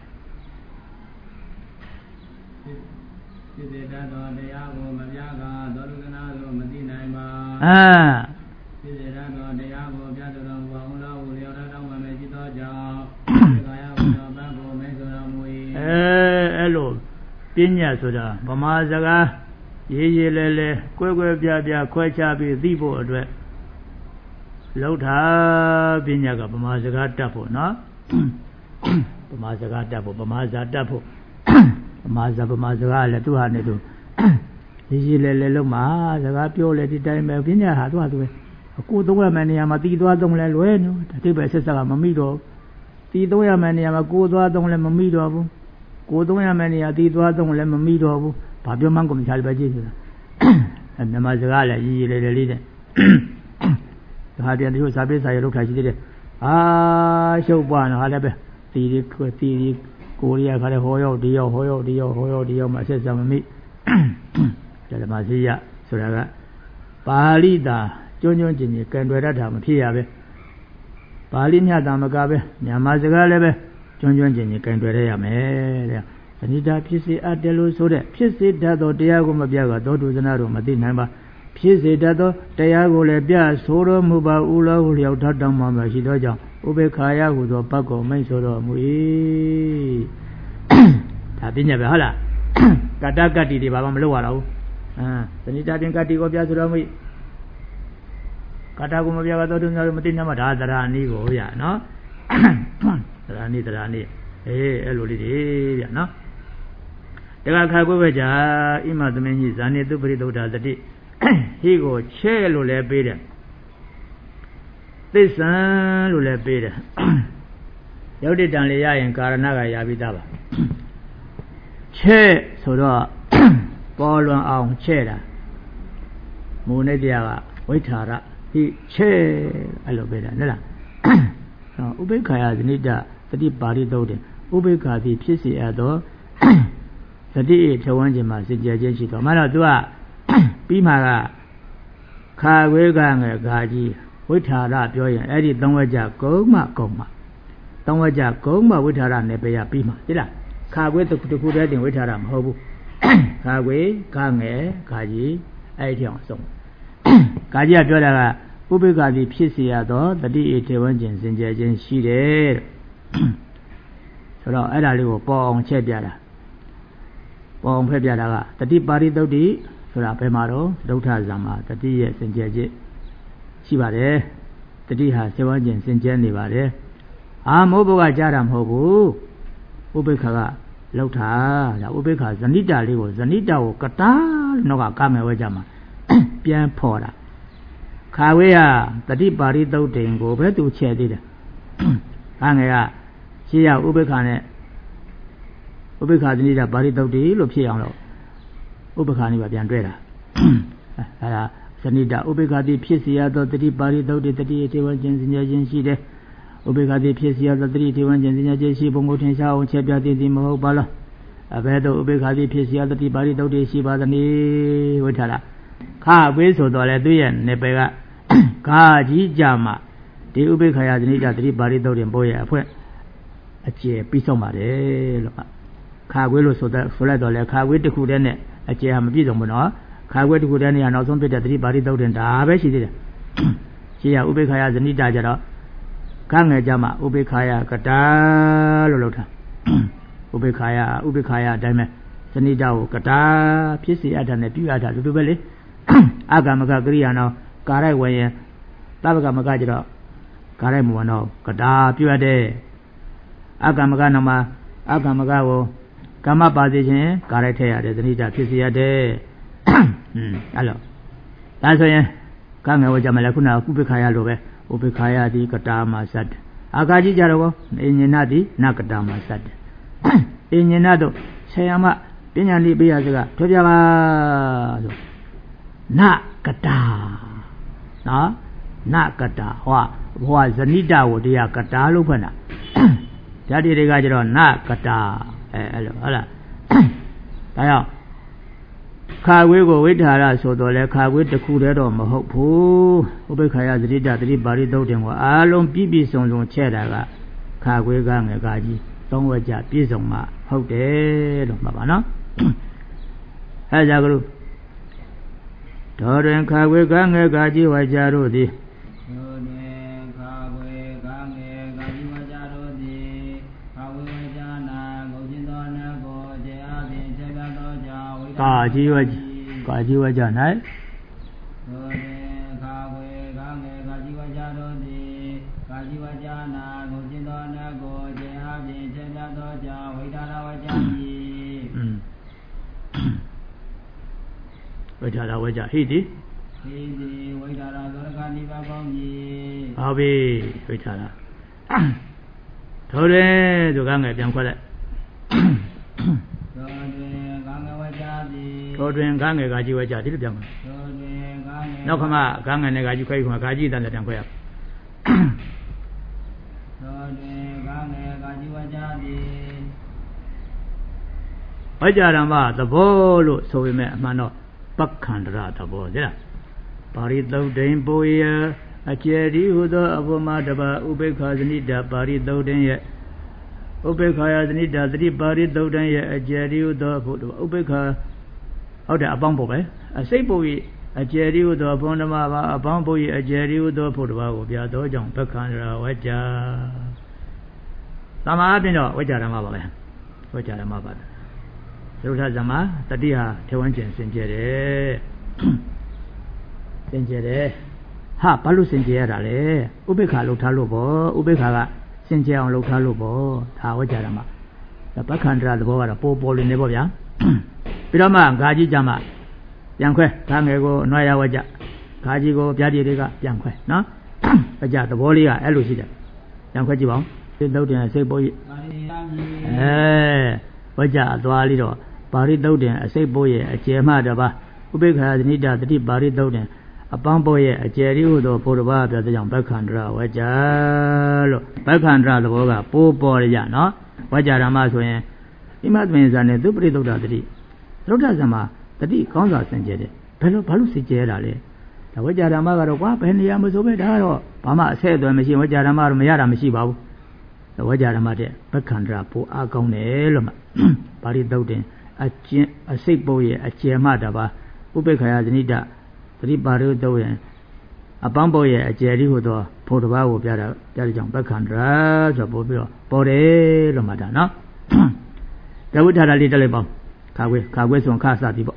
ဖြစ်စေတတ်သောတရားကိုမပြကသောလူကနာကိုမသိနိုင်ပါအာဖြစ်စေတတ်သောတရားကိုပြဆိုတော်မူပါဦးလားဟူလျော်တော်မှာမရှိသောကြောင့်ကာယဝိသောဘတ်ကိုမဲဆိုတော်မူ၏အဲအဲ့လိုပညာဆိုတာဗမာစကားရေးရေးလဲလဲကွဲကွဲပြားပြားခွဲခြားပြီးသိဖို့အတွက်လောက်တာပညာကဗမာစကားတတ်ဖို့နော်ဗမာစကားတတ်ဖို့ဗမာစာတတ်ဖို့ဗမာစာဗမာစကားလည်းသူဟာနဲ့သူရေးရေးလဲလဲလုံးမှာစကားပြောလဲဒီတိုင်းပဲပညာဟာသူဟာသူပဲအကိုသုံးရမယ့်နေရာမှာတီးသွားသုံးလဲလွဲနော်အတိပ္ပယ်ဆက်ဆက်ကမမိတော့တီးသုံးရမယ့်နေရာမှာကိုသွားသုံးလဲမမိတော့ဘူးကိုသုံးရမယ့်နေရာတီးသွားသုံးလဲမမိတော့ဘူးဘာပြောမှန်းကိုမချားပဲကြည့်ဆိုတာအဲမြန်မာစကားလည်းရေးရေးလဲလဲလေးတဲ့ဒါပြန်တချို့စာပေစာရလောက်ထားရှိသေးတယ်အာရှုပ်ပွားနော်ဟာလည်းပဲတီးဒီခွတီးဒီကိုရီးယားခါလည်းဟောရောက်ဒီရောက်ဟောရောက်ဒီရောက်ဟောရောက်ဒီရောက်မှအဆက်စမမိဒါဓမ္မစရိယဆိုတာကပါဠိတာကျွန်းကျွန်းကျင်ကျင်ကံတွယ်တတ်တာမဖြစ်ရပဲပါဠိညတာမကပဲမြန်မာစကားလည်းပဲကျွန်းကျွန်းကျင်ကျင်ကံတွယ်ရရမယ်တဲ့သနိဒာဖြစ်စေအပ်တယ်လို့ဆိုတဲ့ဖြစ်စေတတ်သောတရားကိုမပြကသောတုဇနာတို့မသိနိုင်ပါဖြစ်စေတတ်သောတရားကိုလည်းပြဆိုတော်မူပါဦးလောဟုလျောက်ထတောင်းမှမရှိသောကြောင့်ဥပေက္ခယဟုသောဘတ်ကိုမိတ်ဆိုတော်မူ၏ဒါပညာပဲဟုတ်လားကတ္တကတ္တိတွေဘာမှမလုပ်ရတော့ဘူးအာသနိဒာတင်ကတ္တိကိုပြဆိုတော်မူ၏ကတ္တကိုမပြကသောတုဇနာတို့မသိနိုင်မှဒါသရဏီကိုရနော်တရာနိတရာနိအေးအဲ့လိုလေးတွေဗျနော်တခါခါကိုပဲကြာဣမသမင်းကြီးဇာနေသူပရိသုဒ္ဓသတိဟိကိုချဲလို့လည်းပေးတယ်သစ္ဆံလို့လည်းပေးတယ်ယုတ်တိတံလေးရရင်ကာရဏကရပြီးသားပါချဲဆိုတော့ပေါ်လွန်အောင်ချဲတာမူနဲ့တရားကဝိထာရဟိချဲအဲ့လိုပေးတယ်နော်လားဥပိ္ပခာယဇနိတသတိပါဠိသုံးတယ်ဥပိ္ပခာသည်ဖြစ်စေအပ်သောသတိအထဝန်းခြင်းမှာစင်ကြယ်ခြင်းရှိတော်မှတော့သူကပြီးမှကခါဝေကငယ်ဂါကြီးဝိထာရပြောရင်အဲ့ဒီသုံးဝကြကုံမကုံမသုံးဝကြကုံမဝိထာရနဲ့ပဲရပြီးမှသိလားခါဝေတခုတခုတည်းတင်ဝိထာရမဟုတ်ဘူးခါဝေကငယ်ဂါကြီးအဲ့ဒီအောင်ဆုံးဂါကြီးကပြောတာကဥပိ္ပခာသည်ဖြစ်စေရသောတတိအထေဝန်းခြင်းစင်ကြယ်ခြင်းရှိတယ်ဆိုတော့အဲ့ဒါလေးကိုပေါ်အောင်ချက်ပြတာပေါ်အောင်ဖက်ပြတာကတတိပါရိသုတ်တိဆိုတာဘယ်မှာတော့ဒုဋ္ဌဇံမှာတတိရဲ့စင်ကြယ်ခြင်းရှိပါတယ်တတိဟာစေဝန်းခြင်းစင်ကြယ်နေပါတယ်အာမောဘကကြားတာမဟုတ်ဘူးဥပိ္ပခာကလောက်တာဒါဥပိ္ပခာဇဏိတလေးကိုဇဏိတကိုကတာလို့ကကာမယ်ဝဲကြမှာပြန်ဖော်တာခါဝေးကတတိပါရိသုတ်တိန်ကိုပဲသူချဲ့သေးတယ်။ဟာငယ်ကရှေးရဥပိ္ပခာနဲ့ဥပိ္ပခာဇဏိတပါရိသုတ်တိလို့ဖြစ်အောင်လို့ဥပိ္ပခာနိဗ္ဗာန်ပြန်တွဲတာ။အဲဒါဇဏိတဥပိ္ပခာတိဖြစ်စီရသောတတိပါရိသုတ်တိတတိထေဝဉ္ခြင်းစဉ္ညာခြင်းရှိတယ်။ဥပိ္ပခာတိဖြစ်စီရသောတတိထေဝဉ္ခြင်းစဉ္ညာခြင်းရှိဘုံကိုထင်ရှားအောင်ချဲ့ပြသည်သည်မဟုတ်ပါလား။အဘယ်သို့ဥပိ္ပခာတိဖြစ်စီရတတိပါရိသုတ်တိရှိပါသနည်းဝိထာရခါဝေးဆိုတော့လေသူရဲ့နေပယ်ကဂါကြီးကြမှာဒီဥပိ္ပခာယဇနိတသတိပါရိသုတ်တင်ပို့ရဲ့အဖွဲ့အကျယ်ပြီးဆုံးပါတယ်လို့ခါခွေးလို့ဆိုတဲ့ဆိုလိုက်တော့လေခါခွေးတစ်ခုတည်းနဲ့အကျယ်ဟာမပြည့်စုံဘူးနော်ခါခွေးတစ်ခုတည်းနဲ့နောက်ဆုံးဖြစ်တဲ့သတိပါရိသုတ်တင်ဒါပဲရှိသေးတယ်ရှိရဥပိ္ပခာယဇနိတကြတော့ခါငယ်ကြမှာဥပိ္ပခာယကတာလို့လုပ်တာဥပိ္ပခာယဥပိ္ပခာယအတိုင်းပဲဇနိတကိုကတာဖြစ်စီအပ်တာနဲ့ပြုအပ်တာတူတူပဲလေအဂမကကရိယာနောကာရိုက်ဝင်ရင်တပ္ပကမကကြတော့ကာရိုက်မဝင်တော့ကတာပြုတ်တဲ့အကမကနမှာအကမကကိုကမ္မပါစေခြင်းကာရိုက်ထည့်ရတယ်သတိတာဖြစ်စေရတယ်ဟွန်းအဲ့လိုဒါဆိုရင်ကငယ်ဝကြမလဲခုနကဥပိ္ပခာယလိုပဲဥပိ္ပခာယတိကတာမှာစတ်အာကာကြီးကြတော့ကောအင်ညနာတိနကတာမှာစတ်အင်ညနာတို့ဆရာမပညာလေးပေးရစကထွေးပြပါဆိုနကတာနော်နကတာဟောဟောဇဏိတကိုတရားကတာလို့ဖွင့်တာဓာတိတွေကကျတော့နကတာအဲအဲ့လိုဟုတ်လားဒါကြောင့်ခါဝေးကိုဝိထာရဆိုတော့လေခါဝေးတစ်ခုတည်းတော့မဟုတ်ဘူးဥပိ္ပခာယဇဏိတသတိပါရိသုတ်တင်ကိုအားလုံးပြည့်ပြည့်စုံစုံချဲ့တာကခါဝေးကငယ်ကကြီးသုံးဝကြပြည့်စုံမှဟုတ်တယ်လို့မှတ်ပါနော်အဲကြကလို့တော်တွင်ခါဝေကငယ်ကကြီးဝကြတို့သည်တော်တွင်ခါဝေကငယ်ကကြီးဝကြတို့သည်ခါဝေဝကြနာကိုခြင်းသောနတ်ကိုကျေအပြင်ချက်ပြသောကြောင့်ဝိကာကြီးဝကာကြီးဝကြ၌တော်တွင်ခါဝေကငယ်ကကြီးဝကြတို့သည်ကာကြီးဝကြနာကိုခြင်းသောနတ်ကိုကျေအပြင်ချက်ပြသောကြောင့်ဝိဒါရဝကြ၏ဝိထာရဝကြဟိတိဟိတိဝိထာရသောကနိဗ္ဗာန်ကောင်းပြီဟုတ်ပြီဝိထာရထိုတွင်သူကငယ်ပြန်ခွက်လိုက်ထိုတွင်ကငယ်ဝကြသည်ထိုတွင်ကငယ်ကကြီးဝကြဒီလိုပြန်ခွက်ထိုတွင်ကငယ်နောက်ခမကငယ်နဲ့ကကြီးခွဲခွက်ကကြီးတန်ပြန်ခွက်ရထိုတွင်ကငယ်ကကြီးဝကြသည်ဝကြရမသဘောလို့ဆိုပေမဲ့အမှန်တော့ပက္ခန္တရသဘောသိလားပါရိသုတ်တိန်ပိုယအကျယ်ဒီဟုသောအဘမတပါဥပိ္ပခာဇနိတပါရိသုတ်တိန်ရဲ့ဥပိ္ပခာယဇနိတသတိပါရိသုတ်တိန်ရဲ့အကျယ်ဒီဟုသောဘုဒ္ဓဥပိ္ပခာဟုတ်တယ်အပေါင်းဖို့ပဲအစိတ်ပုယအကျယ်ဒီဟုသောဘုံဓမ္မပါအပေါင်းပုယအကျယ်ဒီဟုသောဘုဒ္ဓဘာကိုပြသောကြောင့်ပက္ခန္တရဝကြသမာအပြင်တော့ဝကြဓမ္မပါပဲဝကြဓမ္မပါသုဒ္ဓဇမတတိဟာထေဝန်းကျင်စင်ကြယ်တယ်စင်ကြယ်တယ်ဟာဘာလို့စင်ကြယ်ရတာလဲဥပိ္ပခာလောက်ထားလို့ပေါ့ဥပိ္ပခာကစင်ကြယ်အောင်လုပ်ထားလို့ပေါ့ဒါဝိကြရမှာပက္ခန္တရသဘောကတော့ပေါ်ပေါ်လင်းနေပေါ့ဗျာပြီးတော့မှဂါကြီးကြမှာပြန်ခွဲဂါငယ်ကိုအနွားရဝကြဂါကြီးကိုပြားတီတွေကပြန်ခွဲနော်အကြသဘောလေးကအဲ့လိုရှိတယ်ပြန်ခွဲကြည့်ပါဦးစိတ်တုတ်တင်စိတ်ပိုးရဲ့အဲဝကြအသွားလေးတော့ပါရိတုတ်တင်အစိတ်ပိုးရဲ့အကျယ်မှတပါဥပိ္ပခာသနိတတတိပါရိတုတ်တင်အပန်းပိုးရဲ့အကျယ်လေးဟိုတော့ဘုရားဘာပြောတဲ့ကြောင့်ဘက္ခန္တရဝကြလို့ဘက္ခန္တရသဘောကပိုးပေါ်ရကြနော်ဝကြဓမ္မဆိုရင်ဣမသမင်ဇာနဲ့သူပရိသုဒ္ဓတတိသုဒ္ဓဇမတတိကောင်းစွာစင်ကြယ်တယ်ဘယ်လိုဘာလို့စင်ကြယ်တာလဲဒါဝကြဓမ္မကတော့ကွာဘယ်နေရာမဆိုပဲဒါကတော့ဘာမှအဆက်အသွယ်မရှိဝကြဓမ္မတော့မရတာမရှိပါဘူးဝကြဓမ္မတဲ့ဘက္ခန္တရပိုးအားကောင်းတယ်လို့မှပါရိသုတ်တင်အကျင့်အစိတ်ပိုးရဲ့အကျယ်မှတပါဥပိ္ပခာယဇနိတသတိပါရိသုတ်ရဲ့အပန်းပိုးရဲ့အကျယ်လေးဟိုတော့ဘုရားဘာကိုပြတာပြတဲ့ကြောင့်ဘက္ခန္တရဆိုပို့ပြီးတော့ပေါ်တယ်လို့မှတ်တာနော်ကဝိထာရလေးတက်လိုက်ပါခါခွေခါခွေဆိုခါစသည်ပေါ့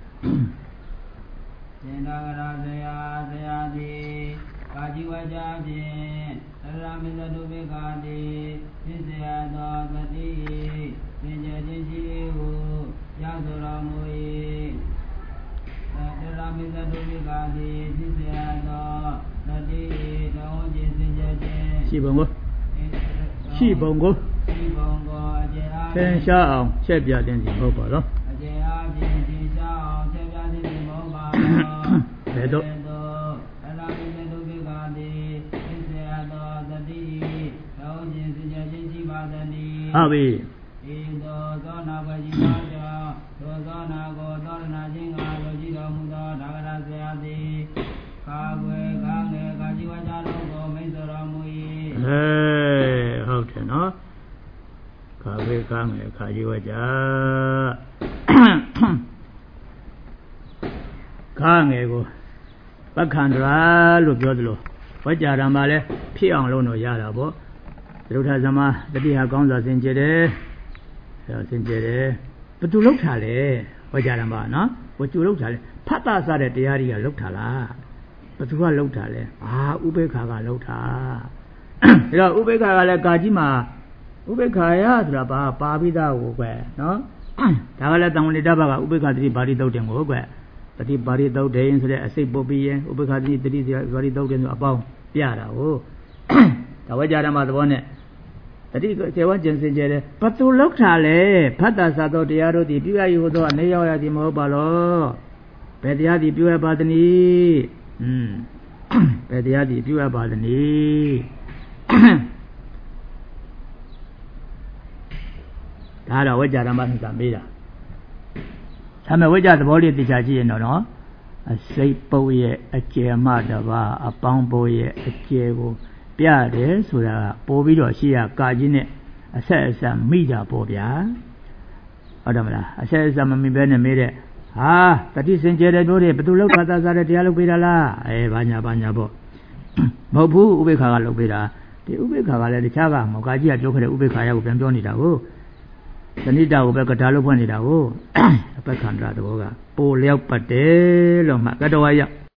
စေနာကရာဇယာဇယာတိကာជីဝကြဖြင့်သရမိသတုပိကာတိသိစေယသောသတိသင်္ကြခြင်းရှိဟုရောက်တော်မူ၏သရမိသတုပိကာတိသိစေယသောသတိတောင်းခြင်းသင်္ကြခြင်းရှိပုံကိုရှိပုံကိုရှိပုံကိုအကျေအားသင်ရှားအောင်ချက်ပြတင်စီမဟုတ်ပါတော့အကျေအားဖြင့်သင်ရှားအောင်ချက်ပြတင်စီမဟုတ်ပါတော့ဘယ်တော့အလားတူတဲ့ဒုက္ခကတိသစ္စေအသောတတိတောင်းခြင်းစကြခြင်းရှိပါသည်ဟုတ်ပြီဤသောသောနာဝကြီးပါကြောင့်သောသောနာကိုသောရဏခြင်းကလိုကြည့်တော်မူသောဒါဂရဆရာသည်ကာဝေကာငယ်ကာជីဝကြတော်ကိုမိတ်ဆွေတော်မူ၏ဟဲ့ဟုတ်တယ်နော်ကာဝေကာငယ်ကာជីဝကြကာငယ်ကိုပက္ခန္တရာလို့ပြောသလိုဝကြဓမ္မလည်းဖြစ်အောင်လုပ်လို့ရတာပေါ့သရုပ်ထဇမတတိဟာကောင်းစွာစင်ကြယ်တယ်အဲစင်ကြယ်တယ်ဘယ်သူလောက်ထားလဲဝကြဓမ္မနော်ဝကျူလောက်ထားလဲဖတ်တာစတဲ့တရားတွေကလောက်ထားလားဘယ်သူကလောက်ထားလဲအာဥပေက္ခာကလောက်ထားအဲတော့ဥပေက္ခာကလည်းကာကြီးမှာဥပေက္ခာယဆိုတာပါပါပိသားကိုကွယ်နော်ဒါကလည်းတံဝဏိတ္တဘကဥပေက္ခတတိပါရိသုတ်တင်ကိုကွယ်တတိပါရိသုတ်တင်ဆိုတဲ့အစိတ်ပုတ်ပြီးရင်ဥပေက္ခတတိတတိပါရိသုတ်တင်ဆိုအပေါင်းပြတာဟုတ်ဒါဝကြဓမ္မသဘောနဲ့တတိကျေဝကျင်စင်ကြယ်တယ်ဘသူလောက်ထားလဲဖတ်တာစာတော်တရားတို့သည်ပြုရယူသောအနေရောက်ရသည်မဟုတ်ပါလောဘယ်တရားသည်ပြုရပါသနည်းอืมဘယ်တရားသည်ပြုရပါသနည်းဒါတော့ဝကြဓမ္မသစ္စာမေးတာဒါမဲ့ဝကြသဘောလေးသိချာကြည့်ရင်တော့နော်အစိတ်ပုတ်ရဲ့အကျယ်မှတပါအပေါင်းပုတ်ရဲ့အကျယ်ကိုပြတယ်ဆိုတာပို့ပြီးတော့ရှိရကာကြီးနဲ့အဆက်အဆက်မိကြပေါ့ဗျာဟုတ်တယ်မလားအဆက်အဆက်မမိဘဲနဲ့မေးတဲ့ဟာတတိစင်ကြယ်တဲ့တို့တွေဘယ်သူလောက်ခါသားစားတဲ့တရားလုပ်ပေးတာလားအဲဘာညာဘာညာပေါ့မဟုတ်ဘူးဥပေက္ခာကလုပ်ပေးတာဒီဥပေက္ခာကလည်းတခြားကမောကာကြီးကပြောခဲ့တဲ့ဥပေက္ခာရောက်ပြန်ပြောနေတာကိုသနိတာကိုပဲကတာလို့ဖွင့်နေတာကိုအပက္ခန္တရသဘောကပိုလျောက်ပတ်တယ်လို့မှကတဝါရောက်